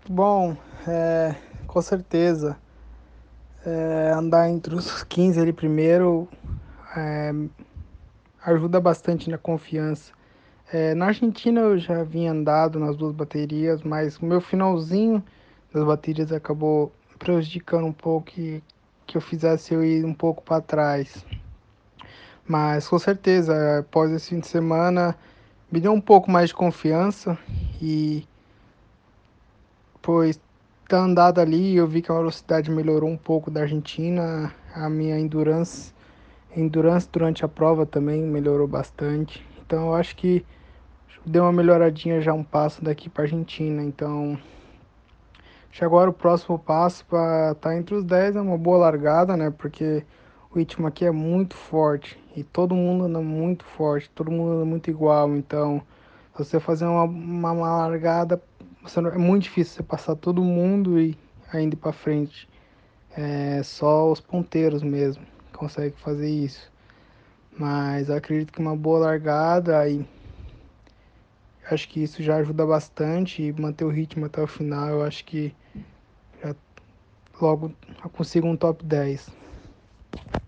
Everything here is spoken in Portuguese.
muito bom, com certeza. Andar entre os 15 ali primeiro ajuda bastante na confiança. Na Argentina eu já vinha andado nas duas baterias, mas o meu finalzinho das baterias acabou prejudicando um pouco que eu fizesse eu ir um pouco para trás. Mas com certeza, após esse fim de semana, me deu um pouco mais de confiança e pois tá andado ali, eu vi que a velocidade melhorou um pouco da Argentina, a minha endurance durante a prova também melhorou bastante. Então eu acho que deu uma melhoradinha já um passo daqui para Argentina. Então, acho que agora o próximo passo para estar entre os 10 é uma boa largada, né? Porque o ritmo aqui é muito forte e todo mundo anda muito forte, todo mundo anda muito igual. Então, se você fazer uma largada, é muito difícil você passar todo mundo e ainda ir para frente. É só os ponteiros mesmo que conseguem fazer isso. Mas eu acredito que uma boa largada aí, acho que isso já ajuda bastante e manter o ritmo até o final. Eu acho que já logo eu consigo um top 10.